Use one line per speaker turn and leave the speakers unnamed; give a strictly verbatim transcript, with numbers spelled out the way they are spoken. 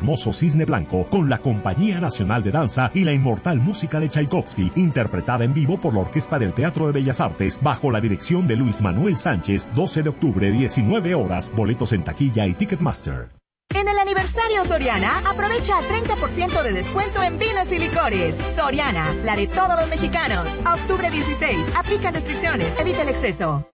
hermoso cisne blanco con la Compañía Nacional de Danza y la inmortal música de Tchaikovsky, interpretada en vivo por la Orquesta del Teatro de Bellas Artes bajo la dirección de Luis Manuel Sánchez, doce de octubre, diecinueve horas, boletos en taquilla y Ticketmaster.
En el aniversario Soriana, aprovecha treinta por ciento de descuento en vinos y licores. Soriana, la de todos los mexicanos. A octubre dieciséis, aplica restricciones, evita el exceso.